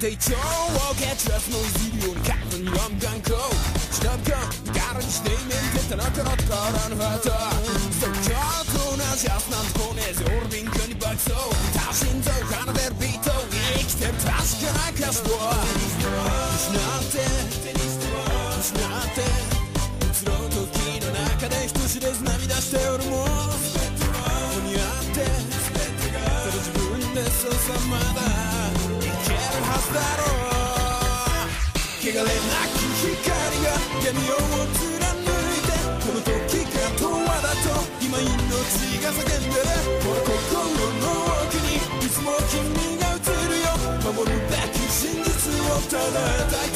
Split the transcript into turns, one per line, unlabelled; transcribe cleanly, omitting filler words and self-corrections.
手帳を血圧のいじるようにカットにランガンコ忍び込む柄にしてメンテたのこのところのハート即興と同じ明日なんて来ねえぜ俺敏感に爆走多心臓奏でるビート生きてる確かな歌詞を失って失って移ろう時の中で人知れず涙しておるもんここにあってただ自分でそうさまだいけるはずだろう汚れなき光が闇を貫いてこの時が永遠だと今命が叫んでるこの心の奥にいつも君が映るよ守るべき真実をただた